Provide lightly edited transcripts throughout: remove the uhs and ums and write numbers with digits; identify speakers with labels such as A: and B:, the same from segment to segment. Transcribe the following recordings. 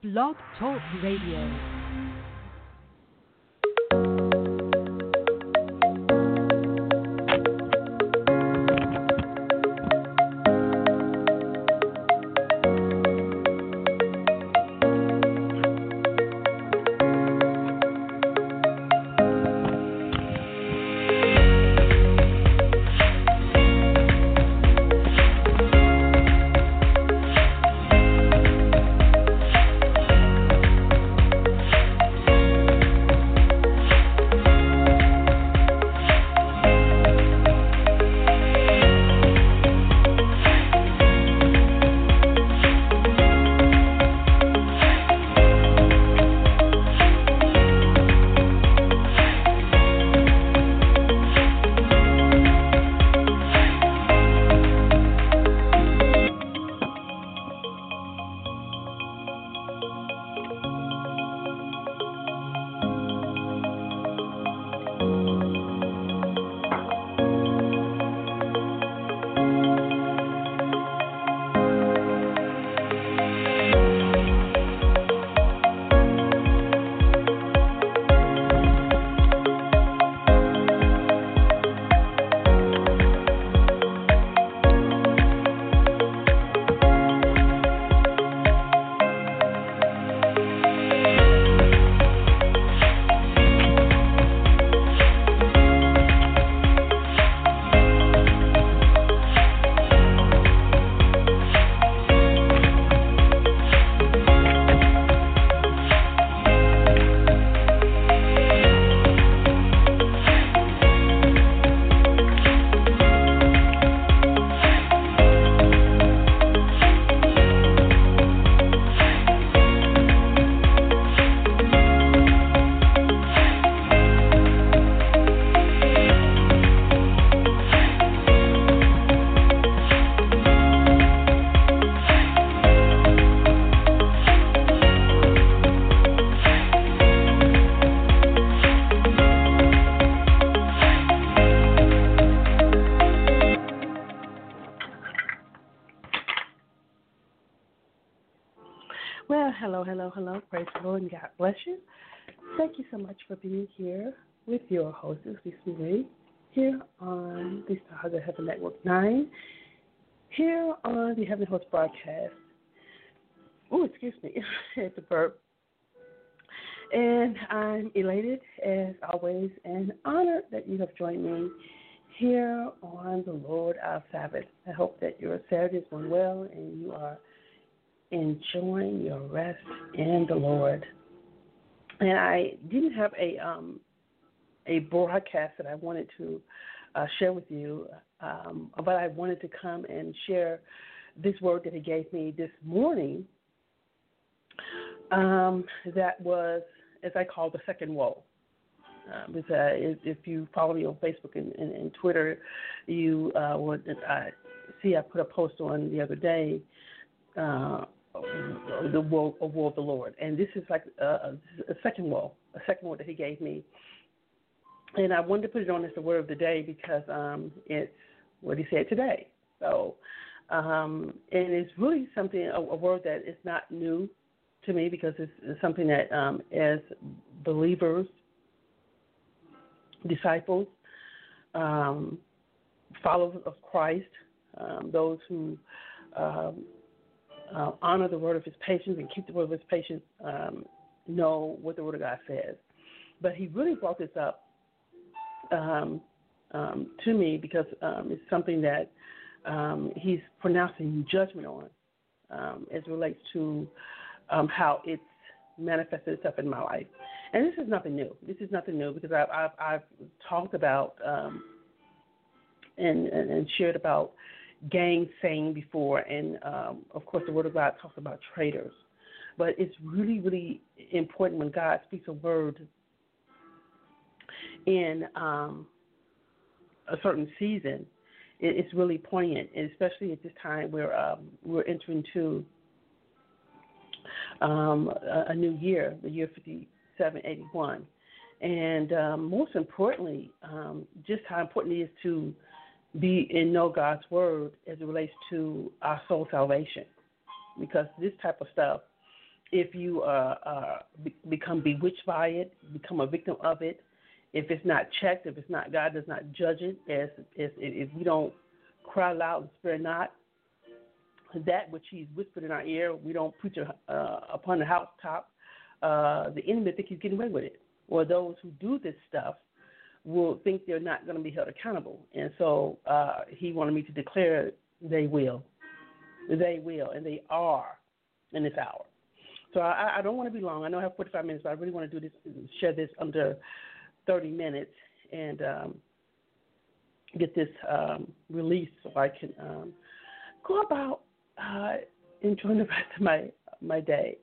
A: Blog Talk Radio.
B: Hello. Praise the Lord and God bless you. Thank you so much for being here with your hostess, Lisa Marie, here on the Stars of Heaven Network 9, here on the Heaven Host broadcast. Oh, excuse me, it's a burp. And I'm elated, as always, and honored that you have joined me here on the Lord our Sabbath. I hope that your Saturday is going well and you are enjoying your rest in the Lord. And I didn't have a broadcast that I wanted to share with you, but I wanted to come and share this word that He gave me this morning. That was, as I call, the second woe. If you follow me on Facebook and Twitter, you would see I put a post on the other day. The woe of the Lord, and this is like a second woe that He gave me, and I wanted to put it on as the word of the day because it's what He said today. So, and it's really something a word that is not new to me because it's something that as believers, disciples, followers of Christ, those who honor the word of His patience and keep the word of His patience, know what the word of God says. But He really brought this up to me because it's something that He's pronouncing judgment on as it relates to how it's manifested itself in my life. And this is nothing new. Because I've talked about and shared about gainsaying before, and of course the Word of God talks about traitors. But it's really, really important when God speaks a word in a certain season. It's really poignant, and especially at this time where we're entering into a new year, the year 5781. And most importantly, just how important it is to be and know God's word as it relates to our soul salvation, because this type of stuff if you become bewitched by it, become a victim of it, if it's not checked, if it's not, God does not judge it, if we don't cry loud and spare not, that which He's whispered in our ear, we don't preach upon the housetop, the enemy think he's getting away with it. Or those who do this stuff will think they're not going to be held accountable. And so He wanted me to declare they will. They will, and they are in this hour. So I don't want to be long. I know I have 45 minutes, but I really want to do this, share this under 30 minutes and get this released so I can go about enjoying the rest of my day.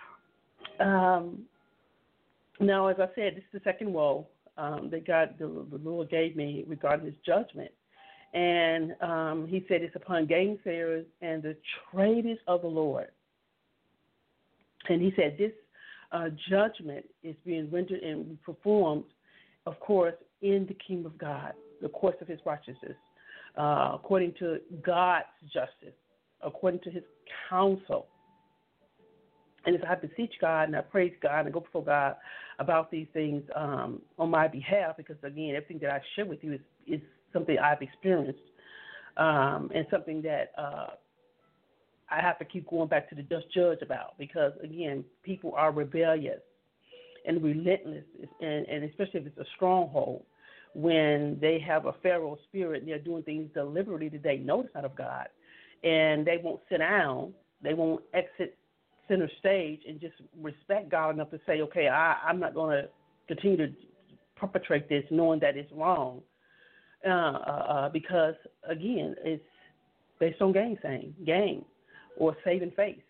B: Now, as I said, this is the second woe that the Lord gave me regarding His judgment. And He said it's upon gainsayers and the traitors of the Lord. And He said this judgment is being rendered and performed, of course, in the kingdom of God, the course of His righteousness, according to God's justice, according to His counsel. And if I beseech God and I praise God and go before God about these things on my behalf, because, again, everything that I share with you is something I've experienced and something that I have to keep going back to the just judge about because, again, people are rebellious and relentless, and especially if it's a stronghold, when they have a Pharaoh spirit and they're doing things deliberately that they know it's not of God, and they won't sit down, they won't exit center stage and just respect God enough to say, okay, I'm not going to continue to perpetrate this knowing that it's wrong because, again, it's based on gain or saving face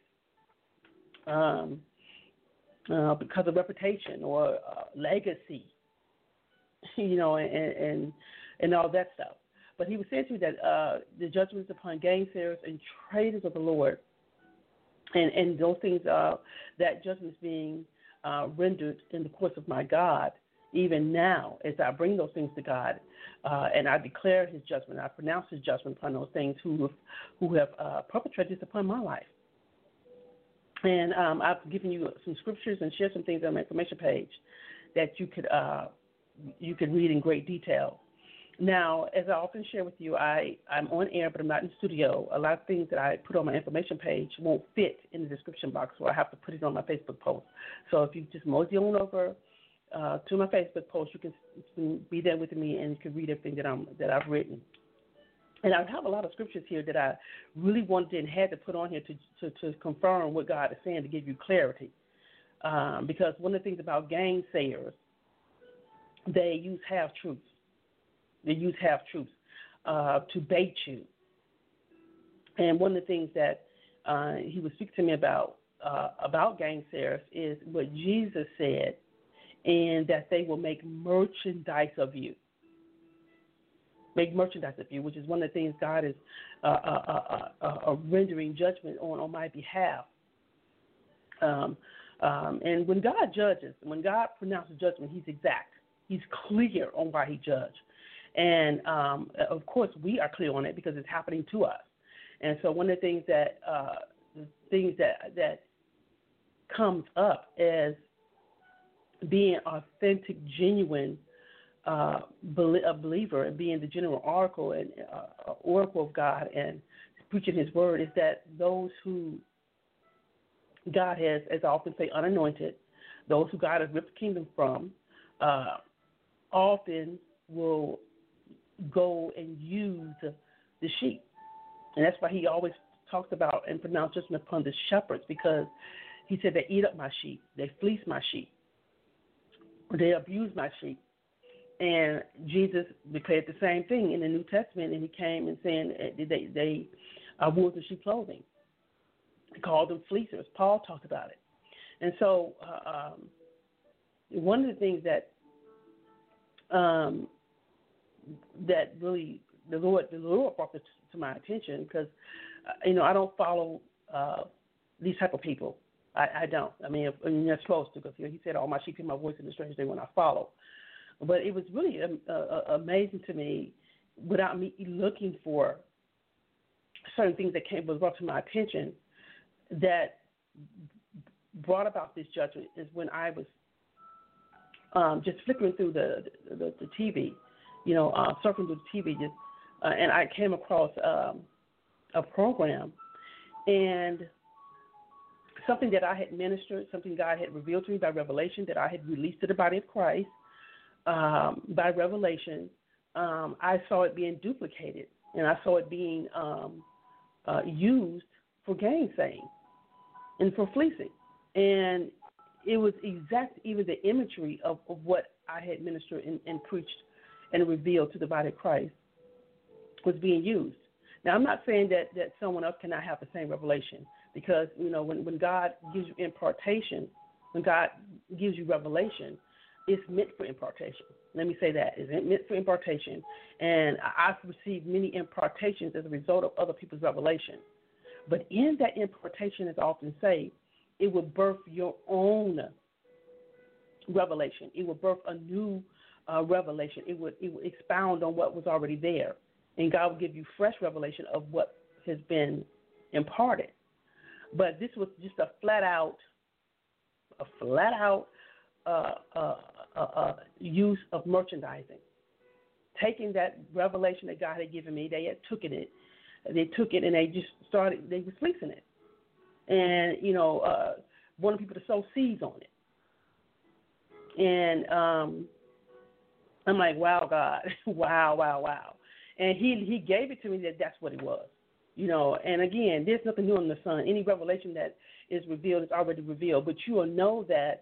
B: because of reputation or legacy, and all that stuff. But He was saying to me that the judgments upon gainsayers and traitors of the Lord, and those things, that judgment is being rendered in the course of my God, even now, as I bring those things to God, and I declare His judgment, I pronounce His judgment upon those things who have perpetrated this upon my life. And I've given you some scriptures and shared some things on my information page that you could read in great detail. Now, as I often share with you, I'm on air, but I'm not in the studio. A lot of things that I put on my information page won't fit in the description box, so I have to put it on my Facebook post. So if you just mosey on over to my Facebook post, you can be there with me and you can read everything that I've written. And I have a lot of scriptures here that I really wanted and had to put on here to confirm what God is saying, to give you clarity. Because one of the things about gainsayers, they use half-truths. They use half-truths to bait you. And one of the things that He was speaking to me about gainsayers is what Jesus said, and that they will make merchandise of you. Make merchandise of you, which is one of the things God is rendering judgment on my behalf. And when God judges, when God pronounces judgment, He's exact. He's clear on why He judged. And, of course, we are clear on it because it's happening to us. And so one of the things that comes up as being authentic, genuine a believer and being the general oracle and oracle of God and preaching His word is that those who God has, as I often say, unanointed, those who God has ripped the kingdom from, often will go and use the sheep. And that's why He always talks about and pronounces judgment upon the shepherds, because He said they eat up my sheep, they fleece my sheep, they abuse my sheep. And Jesus declared the same thing in the New Testament, and He came and saying they are wolves in sheep clothing. He called them fleecers. Paul talked about it. And so one of the things that really the Lord brought this to my attention, because I don't follow these type of people. I don't. I mean, you're not supposed to, because He said, "All my sheep hear my voice, and the strangers they will not follow." But it was really amazing to me, without me looking for certain things that was brought to my attention, that brought about this judgment is when I was just flickering through the TV, surfing through the TV, and I came across a program, and something that I had ministered, something God had revealed to me by revelation that I had released to the body of Christ by revelation. I saw it being duplicated, and I saw it being used for gainsaying and for fleecing. And it was even the imagery of what I had ministered and preached and revealed to the body of Christ was being used. Now, I'm not saying that someone else cannot have the same revelation, because, when God gives you impartation, when God gives you revelation, it's meant for impartation. Let me say that. It's meant for impartation. And I've received many impartations as a result of other people's revelation. But in that impartation, as I often say, it will birth your own revelation. It will birth a new revelation. It would expound on what was already there. And God will give you fresh revelation of what has been imparted. But this was just a flat out use of merchandising. Taking that revelation that God had given me, they took it and they were fleecing it. And, wanted people to sow seeds on it. And I'm like, wow, God, wow. And he gave it to me that's what it was. And again, there's nothing new under the sun. Any revelation that is revealed is already revealed. But you will know that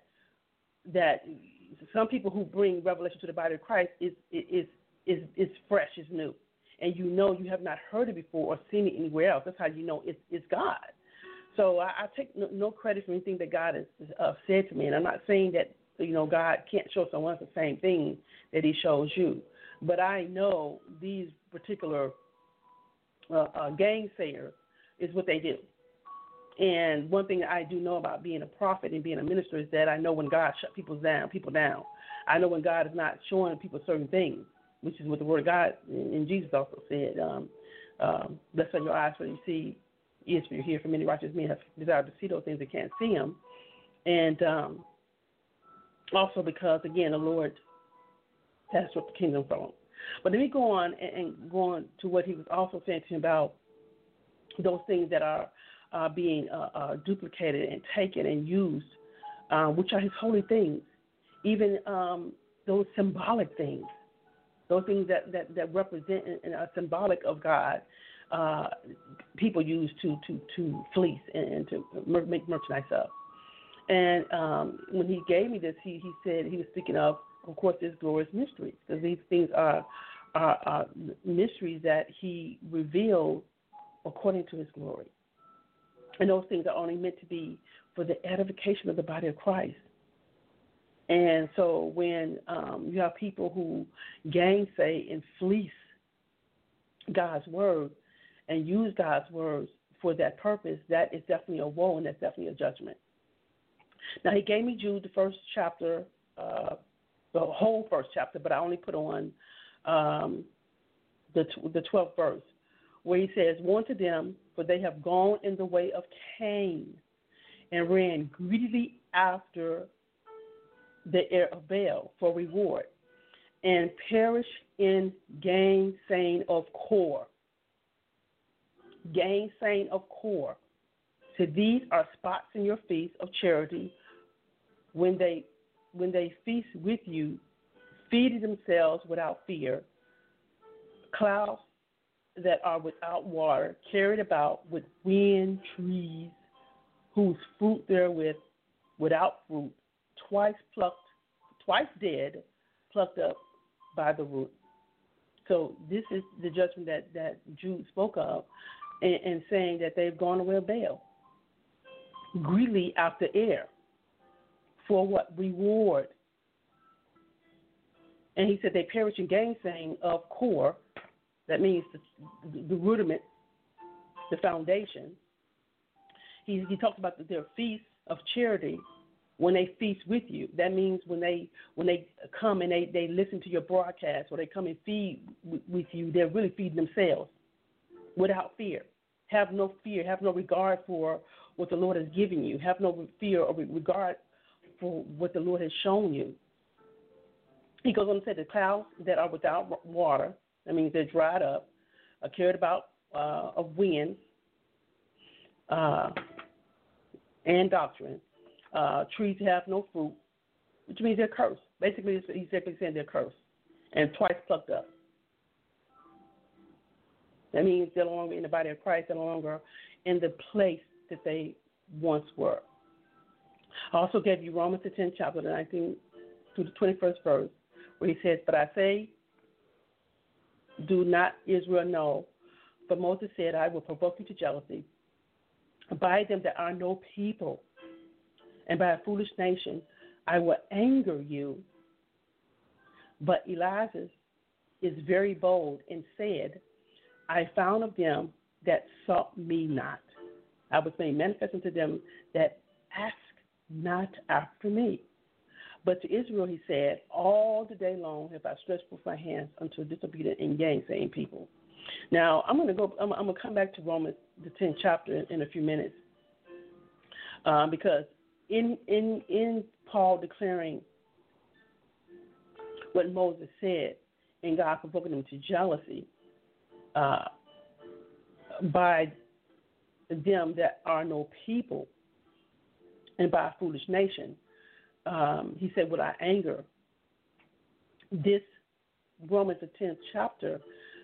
B: some people who bring revelation to the body of Christ is fresh, is new. And you have not heard it before or seen it anywhere else. That's how you know it's God. So I take no credit for anything that God has said to me. And I'm not saying that, God can't show someone else the same thing that he shows you. But I know these particular gainsayers is what they do. And one thing I do know about being a prophet and being a minister is that I know when God shut people down. I know when God is not showing people certain things, which is what the Word of God and Jesus also said. Blessed are your eyes for you see, ears for you hear, for many righteous men have desired to see those things that can't see them. And also because, again, the Lord has stripped the kingdom from him. But let me go on and go on to what he was also saying to him about those things that are being duplicated and taken and used, which are his holy things, even those symbolic things, those things that represent and are symbolic of God, people use to fleece and to make merchandise of. And when he gave me this, he said he was speaking of course, there's glorious mysteries, because these things are mysteries that he revealed according to his glory. And those things are only meant to be for the edification of the body of Christ. And so when you have people who gainsay and fleece God's word and use God's words for that purpose, that is definitely a woe, and that's definitely a judgment. Now, he gave me Jude, the first chapter, the whole first chapter, but I only put on the 12th verse, where he says, "Woe to them, for they have gone in the way of Cain and ran greedily after the heir of Baal for reward, and perish in gainsaying of Kor." Gainsaying of Kor. So these are spots in your feast of charity when they feast with you, feeding themselves without fear, clouds that are without water, carried about with wind, trees, whose fruit therewith without fruit, twice dead, plucked up by the root. So this is the judgment that Jude spoke of, and saying that they've gone away of Baal, greedily after air. For what? Reward. And he said they perish in gainsaying of Kor. That means the rudiment, the foundation. He talks about their feast of charity when they feast with you. That means when they come and they listen to your broadcast, or they come and feed with you, they're really feeding themselves without fear. Have no fear. Have no regard for what the Lord has given you. Have no fear or regard for what the Lord has shown you. He goes on to say the clouds that are without water, that means they're dried up, are carried about of wind and doctrine. Trees have no fruit, which means they're cursed. Basically, he's simply saying they're cursed and twice plucked up. That means they're no longer in the body of Christ. They're no longer in the place that they once were. I also gave you Romans the 10th chapter, the 19th to the 21st verse, where he says, "But I say, do not Israel know? For Moses said, I will provoke you to jealousy by them that are no people, and by a foolish nation I will anger you." But Elijah is very bold and said, I found of them that sought me not. I was made manifest unto them that ask not after me. But to Israel he said, all the day long have I stretched forth my hands unto a disobedient and gainsaying people. Now I'm going to come back to Romans the 10th chapter in a few minutes, because in Paul declaring what Moses said and God provoking him to jealousy by them that are no people and by a foolish nation, he said, would I anger? This Romans the 10th chapter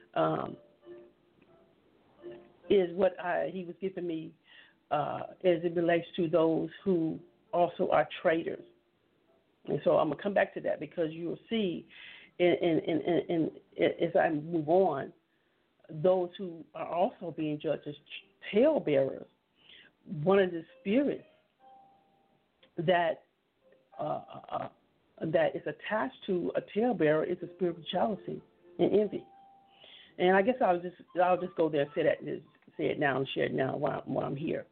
B: is what he was giving me as it relates to those who also are traitors. And so I'm going to come back to that, because you will see in as I move on, those who are also being judged as talebearers. One of the spirits that is attached to a talebearer is a spirit of jealousy and envy. And I guess I'll just go there and say it now and share it now while I'm here.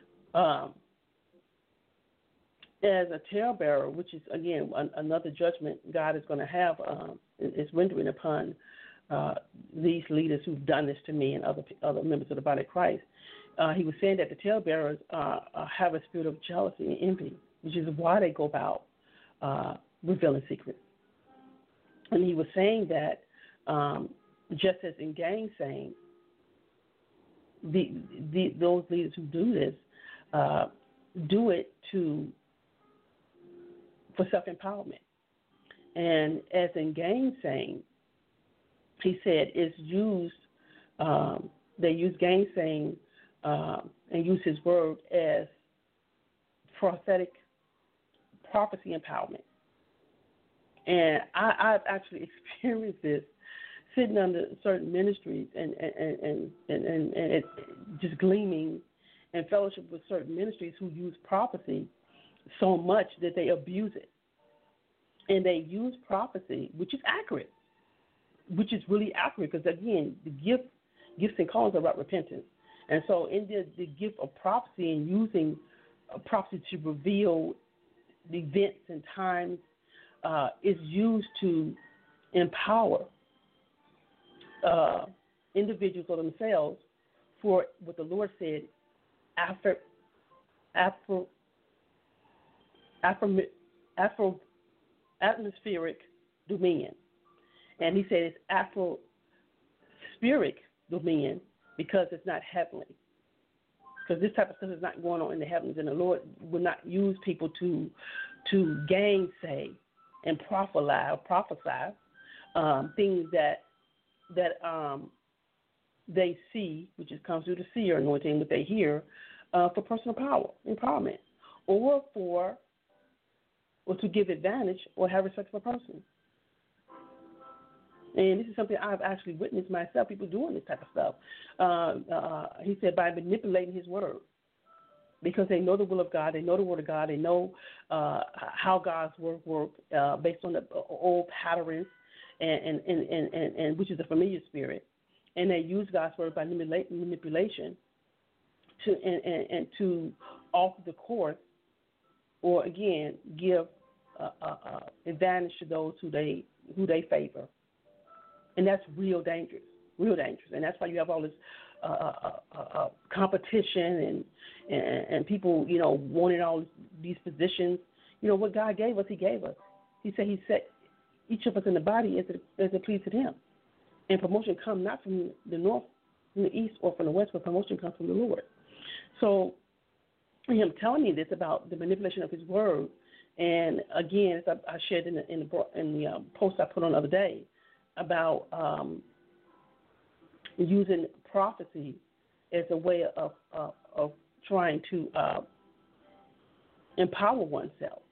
B: As a talebearer, which is again another judgment God is going to have, is rendering upon these leaders who've done this to me and other members of the body of Christ. He was saying that the talebearers have a spirit of jealousy and envy, which is why they go about revealing secrets. And he was saying that just as in gainsaying, those leaders who do this do it for self-empowerment. And as in gainsaying, he said, is used, they use gainsaying and use his word as prophetic prophecy empowerment. And I've actually experienced this sitting under certain ministries and it just gleaming and fellowship with certain ministries who use prophecy so much that they abuse it. And they use prophecy, which is accurate, which is really accurate, because, again, the gifts and callings are about repentance. And so in the gift of prophecy and using prophecy to reveal the events and times is used to empower individuals or themselves for what the Lord said, atmospheric dominion. And he said it's atmospheric dominion because it's not heavenly. Because this type of stuff is not going on in the heavens, and the Lord will not use people to gainsay and prophesy things that they see, which comes through the seer anointing, what they hear, for personal power, empowerment, or to give advantage or have respect for a person. And this is something I've actually witnessed myself, people doing this type of stuff. He said by manipulating his word, because they know the will of God, they know the word of God, they know how God's word works based on the old patterns, and which is a familiar spirit. And they use God's word by manipulation to alter the course, or again give advantage to those who they favor. And that's real dangerous. And that's why you have all this competition and people, wanting all these positions. What God gave us, He gave us. He said He set each of us in the body as it pleased Him. And promotion comes not from the north, from the east, or from the west, but promotion comes from the Lord. So Him telling me this about the manipulation of His word, and again, as I shared in the post I put on the other day about using prophecy as a way of trying to empower oneself.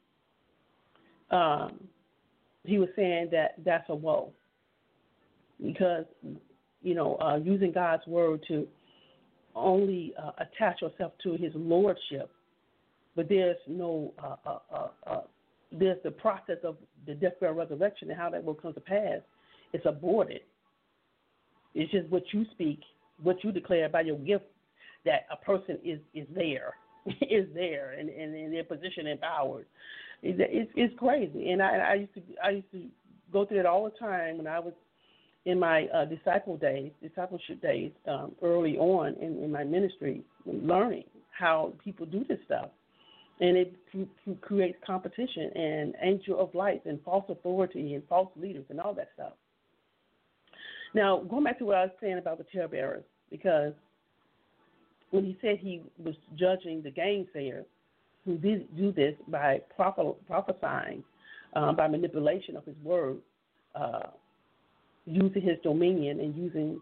B: He was saying that that's a woe because, using God's word to only attach yourself to His lordship, but there's no, there's the process of the death, burial, resurrection, and how that will come to pass. It's aborted. It's just what you speak, what you declare by your gift, that a person is there, and their position empowered. It's crazy, and I used to go through it all the time when I was in my discipleship days, early on in my ministry, learning how people do this stuff, and it creates competition and angel of light and false authority and false leaders and all that stuff. Now, going back to what I was saying about the talebearers, because when he said he was judging the gainsayers who did do this by prophesying, by manipulation of His word, using His dominion and using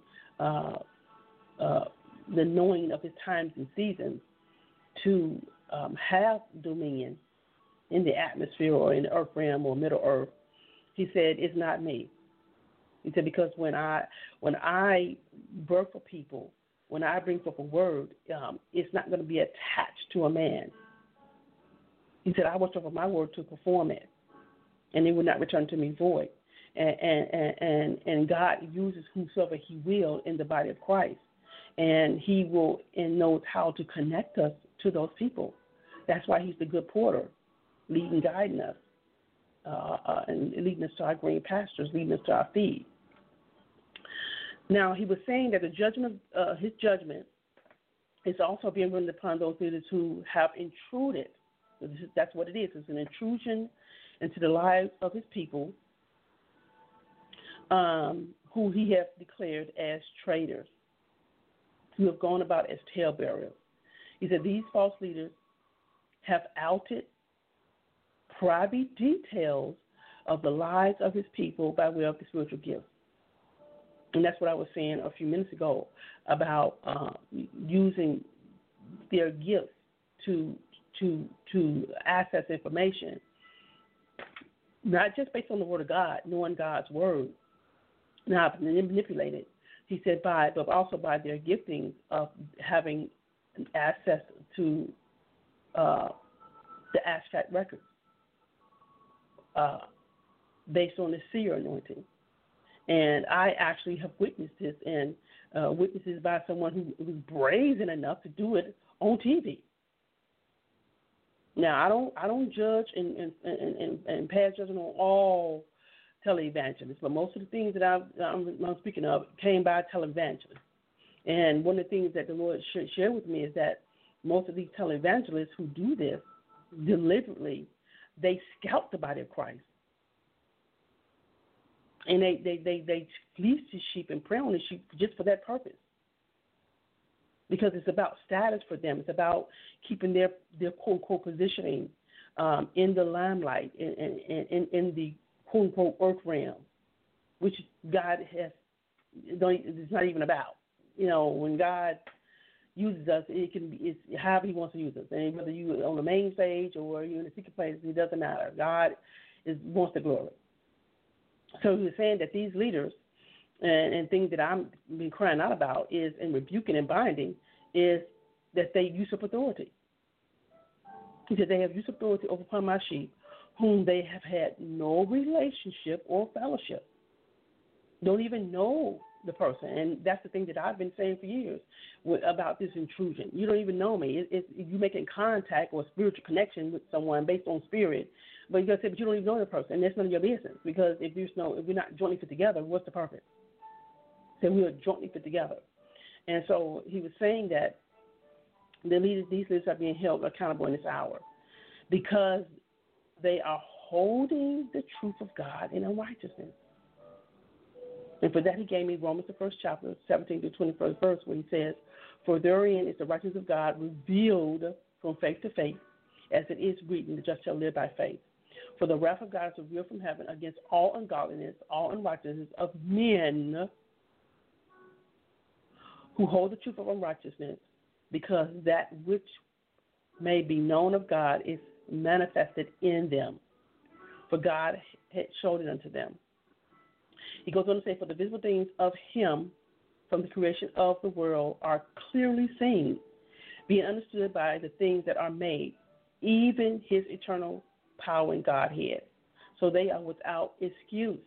B: the knowing of His times and seasons to have dominion in the atmosphere or in the earth realm or Middle Earth, he said, it's not me. He said, because when I birth for people, when I bring forth a word, it's not going to be attached to a man. He said, I watch over my word to perform it, and it will not return to me void. And God uses whosoever He will in the body of Christ, and He will and knows how to connect us to those people. That's why He's the good porter, leading, guiding us, and leading us to our green pastures, leading us to our feet. Now, he was saying that the judgment, His judgment, is also being written upon those leaders who have intruded. That's what it is. It's an intrusion into the lives of His people, who He has declared as traitors, who have gone about as talebearers. He said these false leaders have outed private details of the lives of His people by way of the spiritual gifts. And that's what I was saying a few minutes ago about using their gifts to access information, not just based on the Word of God, knowing God's Word, not manipulated. He said but also by their giftings of having access to the abstract records based on the seer anointing. And I actually have witnessed this, and witnesses by someone who was brazen enough to do it on TV. Now, I don't judge and pass judgment on all televangelists, but most of the things that I'm speaking of came by televangelists. And one of the things that the Lord shared with me is that most of these televangelists who do this deliberately, they scalp the body of Christ. And they fleece the sheep and prey on the sheep just for that purpose. Because it's about status for them. It's about keeping their quote-unquote positioning in the limelight, in the quote-unquote earth realm, which God it's not even about. When God uses us, it's however He wants to use us. And whether you're on the main stage or you're in the secret place, it doesn't matter. God wants the glory. So he was saying that these leaders and things that I've been crying out about is, and rebuking and binding, is that they usurp authority. He said they have usurped authority over upon my sheep, whom they have had no relationship or fellowship. Don't even know the person. And that's the thing that I've been saying for years about this intrusion. You don't even know me. You're making contact or spiritual connection with someone based on spirit, but you're going to say, but you don't even know the person, and that's none of your business, because if we're not jointly fit together, what's the purpose? So we are jointly fit together. And so he was saying that these leaders are being held accountable in this hour because they are holding the truth of God in unrighteousness. And for that, he gave me Romans, the first chapter, 17 to 21st verse, where he says, "For therein is the righteousness of God revealed from faith to faith, as it is written, the just shall live by faith. For the wrath of God is revealed from heaven against all ungodliness, all unrighteousness of men who hold the truth of unrighteousness, because that which may be known of God is manifested in them. For God had showed it unto them." He goes on to say, "For the visible things of him from the creation of the world are clearly seen, being understood by the things that are made, even his eternal power and Godhead. So they are without excuse."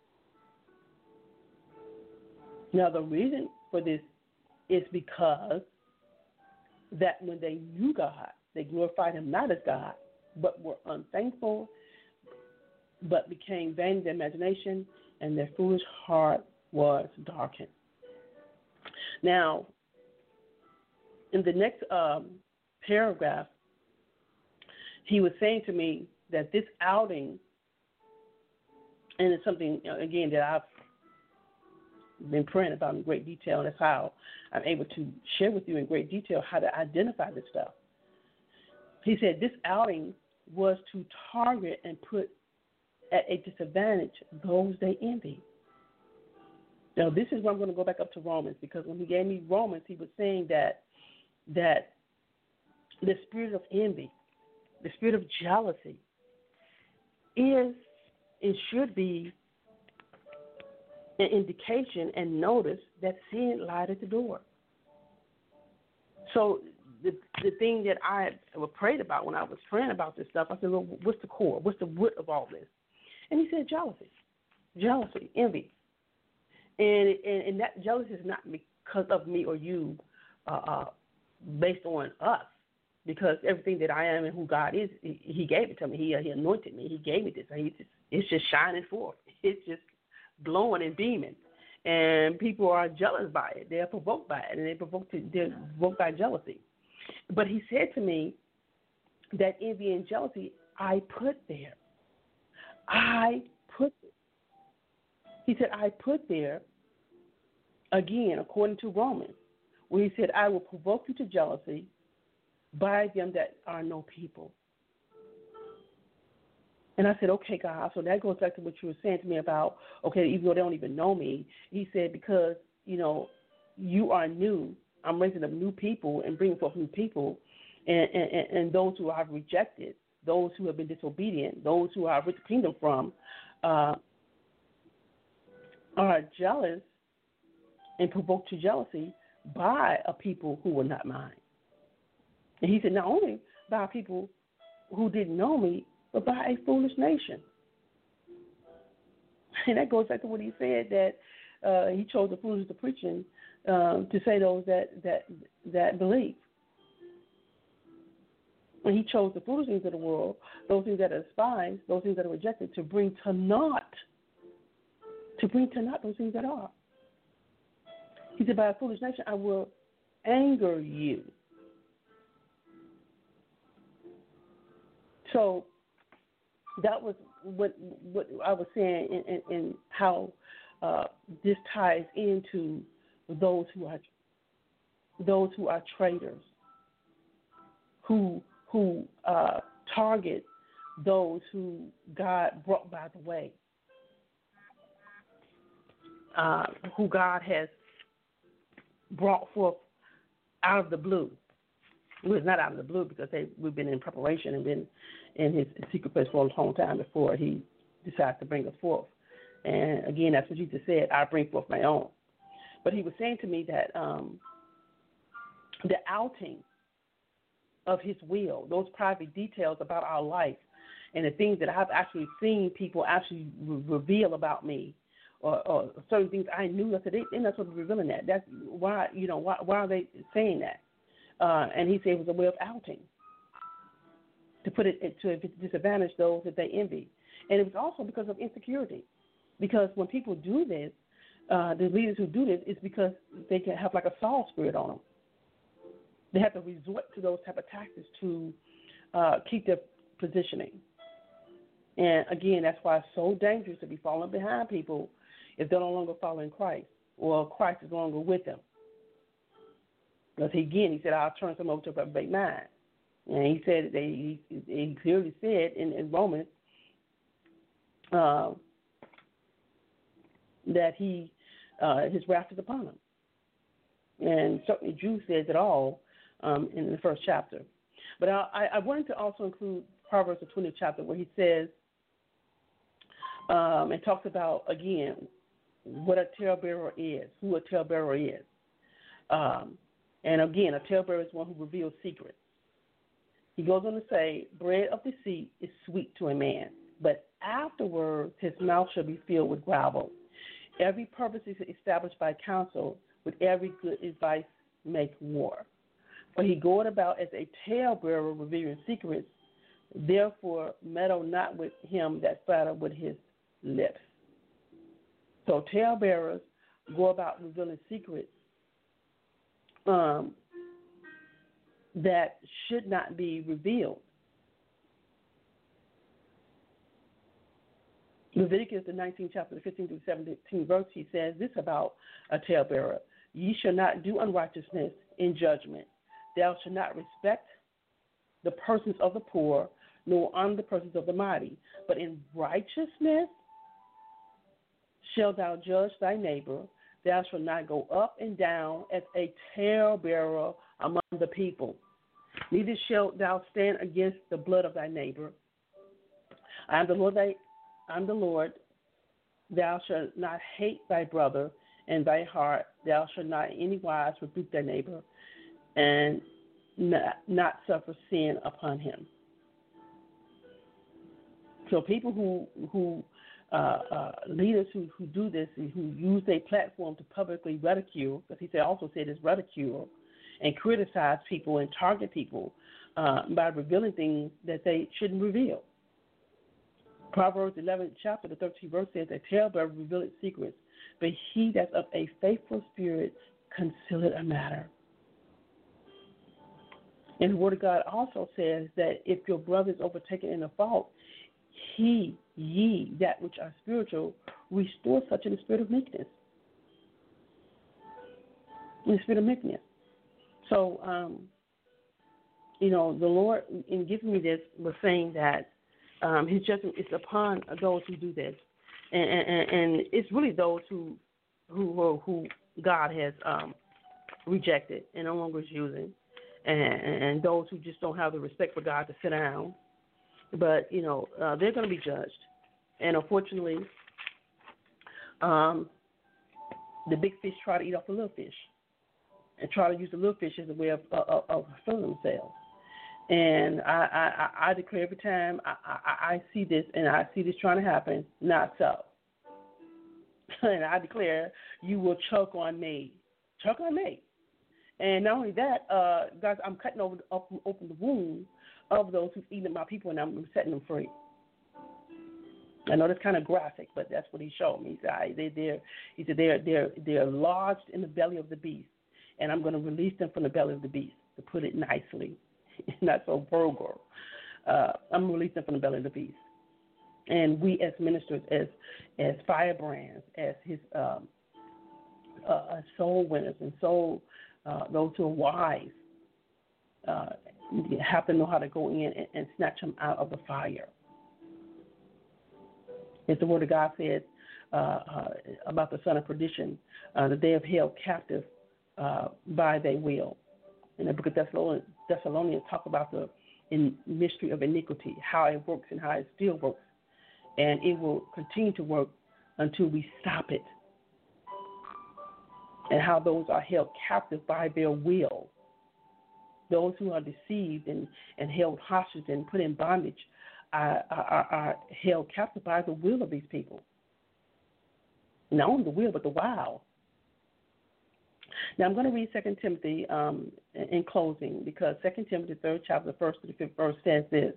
B: Now, the reason for this is because that when they knew God, they glorified him not as God, but were unthankful, but became vain in their imagination, and their foolish heart was darkened. Now, in the next paragraph, he was saying to me that this outing, and it's something, again, that I've been praying about in great detail, and that's how I'm able to share with you in great detail how to identify this stuff. He said this outing was to target and put at a disadvantage those they envy. Now, this is where I'm going to go back up to Romans, because when he gave me Romans, he was saying that the spirit of envy, the spirit of jealousy, is and should be an indication and notice that sin lied at the door. So the thing that I prayed about when I was praying about this stuff, I said, well, what's the core? What's the root of all this? And he said jealousy, envy. And that jealousy is not because of me or you, based on us, because everything that I am and who God is, he gave it to me. He anointed me. He gave me this. It's just shining forth. It's just glowing and beaming. And people are jealous by it. They're provoked by it, and they're provoked by jealousy. But he said to me that envy and jealousy I put there. He said, I put there, again, according to Romans, where he said, I will provoke you to jealousy by them that are no people. And I said, okay, God. So that goes back to what you were saying to me about, okay, even though they don't even know me, he said, because, you are new, I'm raising up new people and bringing forth new people, and those who I've rejected, those who have been disobedient, those who I've ripped the kingdom from, are jealous and provoked to jealousy by a people who were not mine. And he said, not only by people who didn't know me, but by a foolish nation. And that goes back to what he said, that he chose the foolish of preaching to say those that believe. And he chose the foolish things of the world, those things that are despised, those things that are rejected, to bring to naught those things that are. He said, by a foolish nation, I will anger you. So that was what I was saying, and how this ties into those who are traitors, who target those who God brought by the way, who God has brought forth out of the blue. Well, it's not out of the blue, because we've been in preparation and been in his secret place for a long time before he decides to bring us forth. And again, that's what Jesus said, I bring forth my own. But he was saying to me that the outing of his will, those private details about our life, and the things that I've actually seen people actually reveal about me, or certain things I knew, I said, they're not supposed to be revealing that. That's why, why are they saying that? And he said it was a way of outing, to put it to disadvantage those that they envy. And it was also because of insecurity. Because when people do this, the leaders who do this is because they can have like a Saul spirit on them. They have to resort to those type of tactics to keep their positioning. And again, that's why it's so dangerous to be falling behind people if they're no longer following Christ or Christ is no longer with them. Because he said, I'll turn some over to a reprobate mind. And he said, he clearly said in Romans that his wrath is upon him. And certainly Jude says it all in the first chapter. But I wanted to also include Proverbs, the 20th chapter, where he says, and talks about, again, what a talebearer is, who a talebearer is. And again, a talebearer is one who reveals secrets. He goes on to say, bread of deceit is sweet to a man, but afterwards his mouth shall be filled with gravel. Every purpose is established by counsel, with every good advice make war. For he goeth about as a talebearer revealing secrets, therefore meddle not with him that flatter with his lips. So talebearers go about revealing secrets that should not be revealed. Leviticus, the 19th chapter, the 15th through 17th verse, he says this about a talebearer. Ye shall not do unrighteousness in judgment. Thou shalt not respect the persons of the poor, nor honor the persons of the mighty. But in righteousness shalt thou judge thy neighbor. Thou shalt not go up and down as a talebearer among the people. Neither shalt thou stand against the blood of thy neighbor. I am the Lord. Thou shalt not hate thy brother in thy heart. Thou shalt not in any wise rebuke thy neighbor, and not suffer sin upon him. So people who leaders who do this, who use their platform to publicly ridicule, because he also said it's ridicule, and criticize people and target people by revealing things that they shouldn't reveal. Proverbs 11th chapter, the 13th verse says, a talebearer revealeth secrets, but he that's of a faithful spirit concealeth a matter. And the Word of God also says that if your brother is overtaken in a fault, ye, that which are spiritual, restore such in the spirit of meekness. In the spirit of meekness. So, the Lord, in giving me this, was saying that his judgment is upon those who do this. And it's really those who God has rejected and no longer is using. And those who just don't have the respect for God to sit down. But, they're going to be judged. And unfortunately, the big fish try to eat off the little fish and try to use the little fish as a way of fulfilling themselves. And I declare every time I see this, and I see this trying to happen, not so. And I declare you will choke on me. Choke on me. And not only that, guys, I'm cutting open the wound of those who've eaten my people, and I'm setting them free. I know that's kind of graphic, but that's what he showed me. He said they're lodged in the belly of the beast, and I'm going to release them from the belly of the beast, to put it nicely, not so vulgar. I'm going to release them from the belly of the beast. And we as ministers, as firebrands, as his soul winners and those who are wise, have to know how to go in and snatch them out of the fire. As the Word of God says about the son of perdition, that they have held captive by their will. In the book of Thessalonians talk about the mystery of iniquity, how it works and how it still works. And it will continue to work until we stop it. And how those are held captive by their will. Those who are deceived and held hostage and put in bondage are held captive by the will of these people. Not only the will, but the wow. Now I'm going to read 2 Timothy in closing, because 2 Timothy, 3rd chapter, 1st to the 5th verse says this.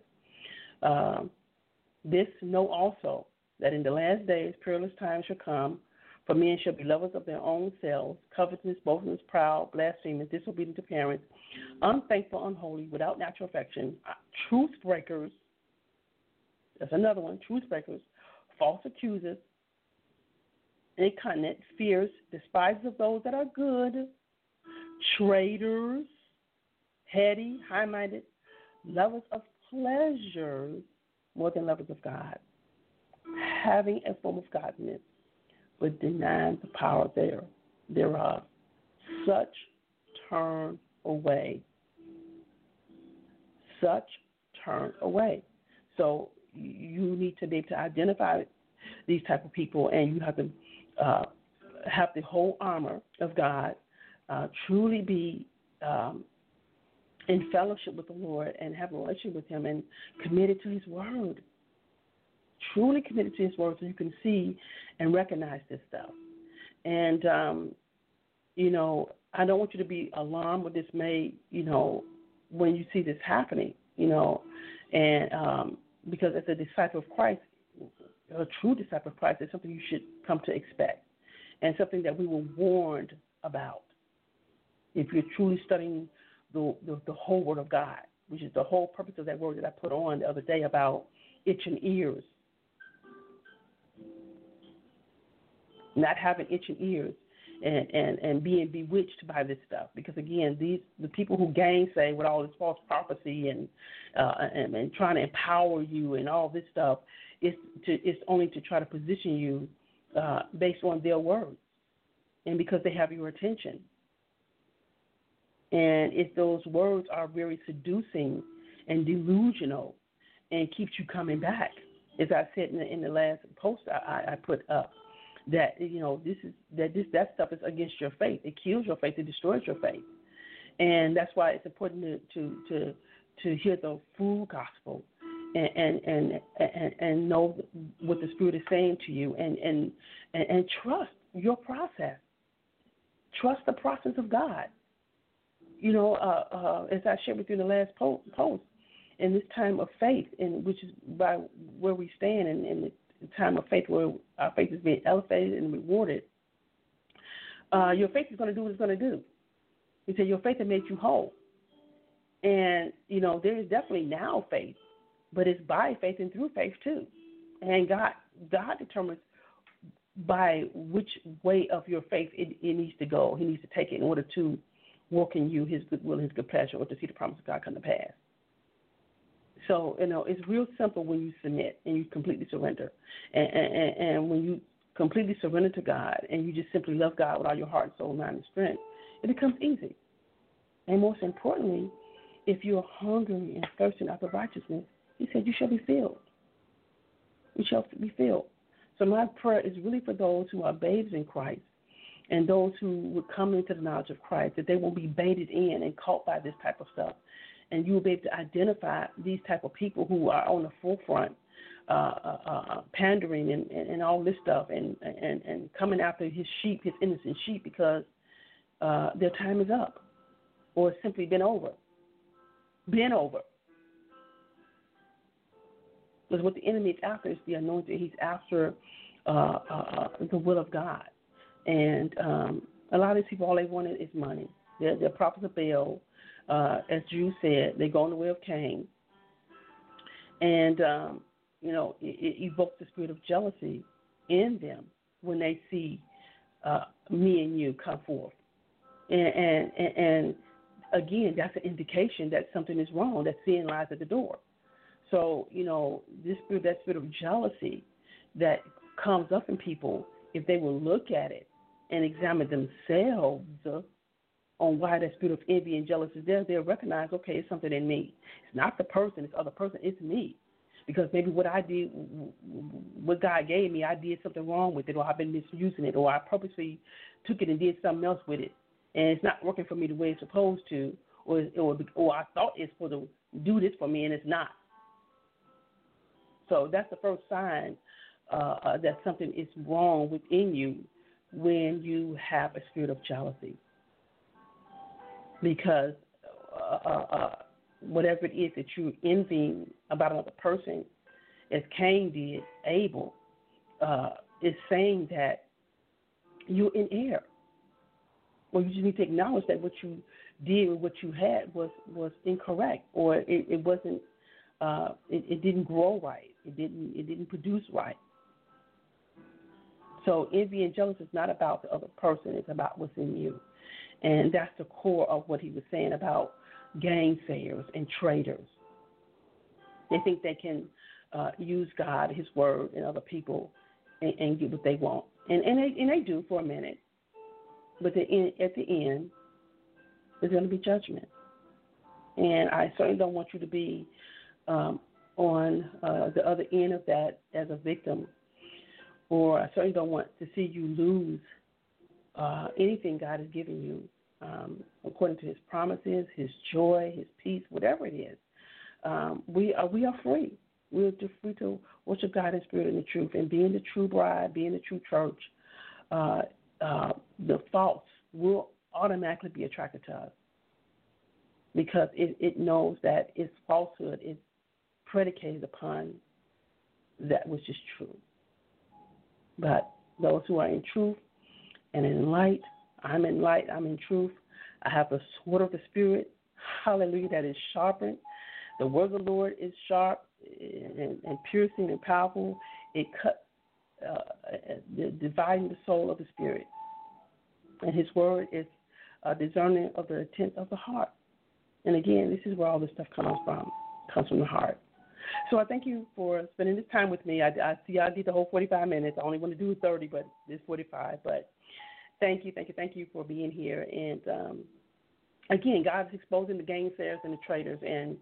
B: This know also, that in the last days perilous times shall come, For men shall be lovers of their own selves, covetous, boastful, proud, blasphemous, disobedient to parents, unthankful, unholy, without natural affection, truth breakers. That's another one, truth breakers, false accusers, incontinent, fierce, despisers of those that are good, traitors, heady, high-minded, lovers of pleasures more than lovers of God, having a form of godliness, but denying the power thereof. Such turn away. Such turn away. So you need to be able to identify these type of people, and you have to have the whole armor of God, truly be in fellowship with the Lord and have a relationship with Him and committed to His Word. Truly committed to His Word so you can see and recognize this stuff. And, I don't want you to be alarmed or dismayed, when you see this happening, and because as a disciple of Christ, a true disciple of Christ, is something you should come to expect and something that we were warned about. If you're truly studying the whole Word of God, which is the whole purpose of that word that I put on the other day about itching ears. Not having itching ears and being bewitched by this stuff. Because, again, the people who gainsay with all this false prophecy and trying to empower you and all this stuff, it's only to try to position you based on their words and because they have your attention. And if those words are very seducing and delusional and keeps you coming back, as I said in the last post I put up, that that stuff is against your faith. It kills your faith. It destroys your faith, and that's why it's important to hear the full gospel and know what the Spirit is saying to you, and trust your process. Trust the process of God. As I shared with you in the last post, in this time of faith, which is by where we stand, in the time of faith where our faith is being elevated and rewarded, your faith is going to do what it's going to do. He said your faith has made you whole. And, there is definitely now faith, but it's by faith and through faith too. And God determines by which way of your faith it needs to go. He needs to take it in order to work in you His good will and His good pleasure, or to see the promise of God come to pass. So, it's real simple when you submit and you completely surrender. And when you completely surrender to God and you just simply love God with all your heart, soul, mind, and strength, it becomes easy. And most importantly, if you're hungry and thirsting after righteousness, He said you shall be filled. You shall be filled. So my prayer is really for those who are babes in Christ and those who would come into the knowledge of Christ, that they won't be baited in and caught by this type of stuff. And you will be able to identify these type of people who are on the forefront, pandering and all this stuff, and coming after His sheep, His innocent sheep, because their time is up, or it's simply been over. Been over. Because what the enemy is after is the anointing. He's after the will of God. And a lot of these people, all they want is money. They're prophets of Baal. As Drew said, they go in the way of Cain. And, it evokes the spirit of jealousy in them when they see me and you come forth. And again, that's an indication that something is wrong, that sin lies at the door. So, that spirit of jealousy that comes up in people, if they will look at it and examine themselves on why that spirit of envy and jealousy is there, they'll recognize, okay, it's something in me. It's not the person, it's the other person, it's me. Because maybe what I did, what God gave me, I did something wrong with it, or I've been misusing it, or I purposely took it and did something else with it, and it's not working for me the way it's supposed to, or I thought it's supposed to do this for me, and it's not. So that's the first sign that something is wrong within you when you have a spirit of jealousy. Because whatever it is that you're envying about another person, as Cain did, Abel, is saying that you're in error. Or you just need to acknowledge that what you did or what you had was incorrect, or it wasn't. It didn't grow right. It didn't produce right. So envy and jealousy is not about the other person. It's about what's in you. And that's the core of what he was saying about gainsayers and traitors. They think they can use God, his word, and other people and get what they want. And they do for a minute. But at the end, there's going to be judgment. And I certainly don't want you to be on the other end of that as a victim, or I certainly don't want to see you lose anything God has given you according to his promises, his joy, his peace, whatever it is. We are free. We're just free to worship God in spirit and in truth, and being the true bride, being the true church. The false will automatically be attracted to us because it knows that its falsehood is predicated upon that which is true. But those who are in truth and in light, I'm in truth. I have the sword of the Spirit, hallelujah, that is sharpened. The word of the Lord is sharp and piercing and powerful. It cuts, dividing the soul of the spirit. And his word is discerning of the intent of the heart. And again, this is where all this stuff comes from the heart. So I thank you for spending this time with me. I see I did the whole 45 minutes. I only want to do 30, but it's 45. But thank you for being here. And again, God is exposing the gainsayers and the traitors. And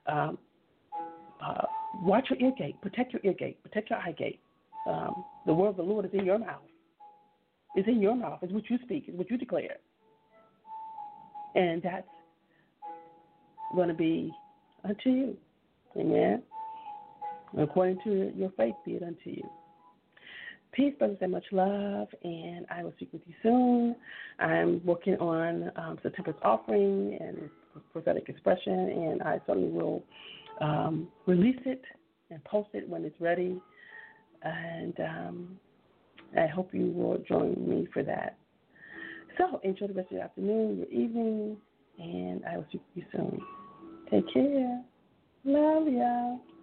B: watch your ear gate. Protect your ear gate. Protect your eye gate. The word of the Lord is in your mouth. It's in your mouth. It's what you speak. It's what you declare. And that's going to be unto you. Amen. According to your faith, be it unto you. Peace, brothers, and much love, and I will speak with you soon. I'm working on September's offering and prophetic expression, and I certainly will release it and post it when it's ready. And I hope you will join me for that. So enjoy the rest of your afternoon, your evening, and I will speak with you soon. Take care. Love y'all.